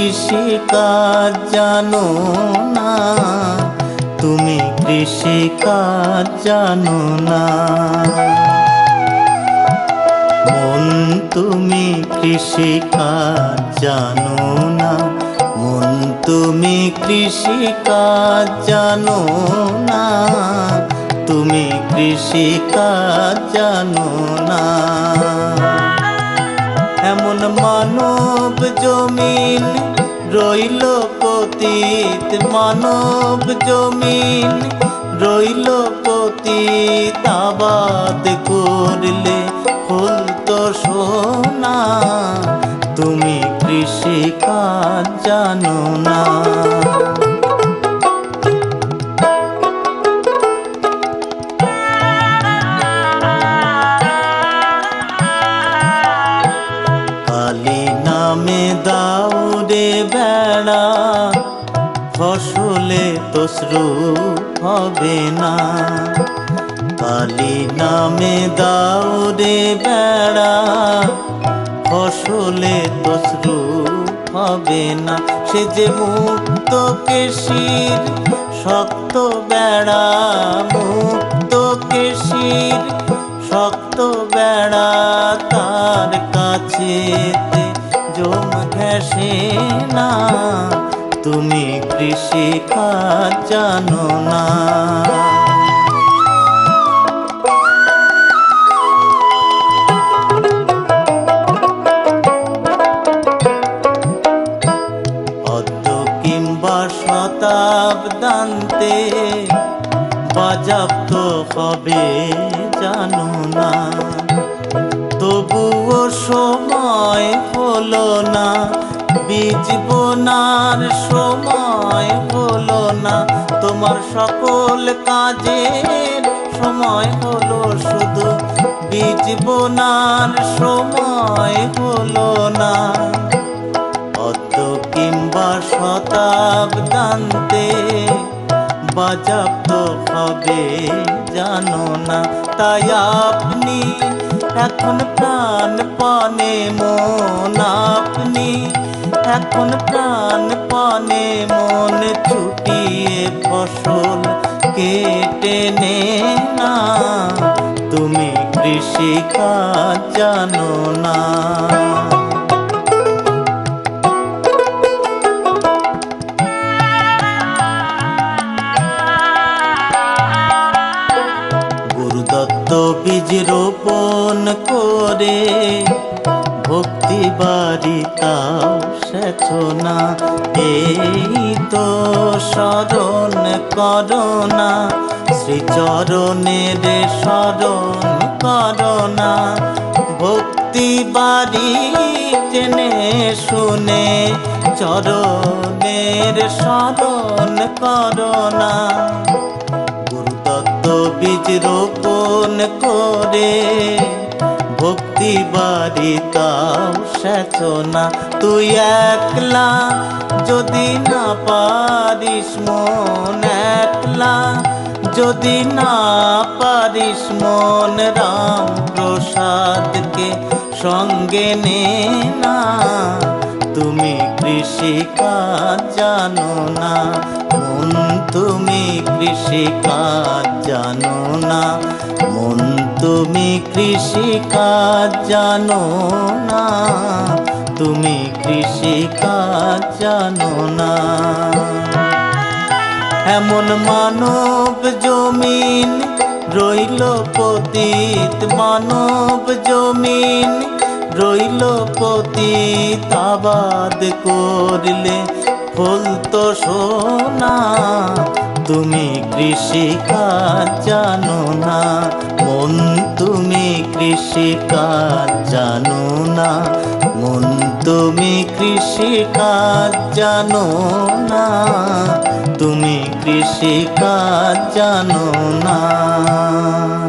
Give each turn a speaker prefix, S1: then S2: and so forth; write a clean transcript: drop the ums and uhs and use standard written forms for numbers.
S1: কৃষিকাজ জানো না, তুমি কৃষিকাজ জানো না। মন তুমি কৃষিকাজ জানো না, মন তুমি কৃষিকাজ জানো না, তুমি কৃষিকাজ জানো না। এমন মানব জমিন রইল পতিত, মানব জমিন রইল পতিত, আবাদ করলে ফলতো সোনা, তুমি কৃষিকাজ জানো না। কালী নামে দাউরে বেড়া, ফসলে তসরু হবে না। কালী নামে দাউরে বেড়া, ফসলে তসরু হবে না। সে যে মুক্ত কেশির শক্ত বেড়া, মুক্ত কেশির শক্ত বেড়া, তার কাছে জম ঘেঁষে না, তুমি কৃষিকাজ জানো না। অদ্য কিংবা শতাব্দান্তে বাজাপ্ত হবে জানো না, তবুও সময় হলো না, বীজ বোনার সময় হলো না। তোমার সকল কাজের সময় হলো, শুধু বীজ বোনার সময় হলো না। অদ্য কিংবা শতাব্দান্তে বাজাপ্ত হবে জানো না। তাই আপনি এখন প্রাণ পানে মন, আপনি এখন প্রাণ পানে মন, ছুটিয়ে ফসল কেটে নে না, তুমি কৃষিকাজ জানো না। গুরুদত্ত বীজ রোপণ করে ভক্তি বারিতাও সেছো না, এই তো স্মরণ করো না, শ্রীচরণের স্মরণ করো না। ভক্তি বাড়ি জেনে শুনে চরণের স্মরণ করো না। গুরুদত্ত বীজ রোপণ করে ভক্তি বারিতাও সেছো না। তুই একলা যদি না পারিস মন, একলা যদি না পারিস মন, রাম প্রসাদকে সঙ্গে নে না, তুমি কৃষিকাজ জানো না। মন তুমি কৃষিকাজ জানো না, মন তুমি কৃষিকাজ জানো না, তুমি কৃষিকাজ জানো না। এমন মানব জমিন রইল পতিত, মানব জমিন রইল পতিত, আবাদ করলে ফলতো সোনা, তুমি কৃষিকাজ জানো না। মন তুমি কৃষিকাজ জানো না, মন তুমি কৃষিকাজ জানো না, তুমি কৃষিকাজ জানো না।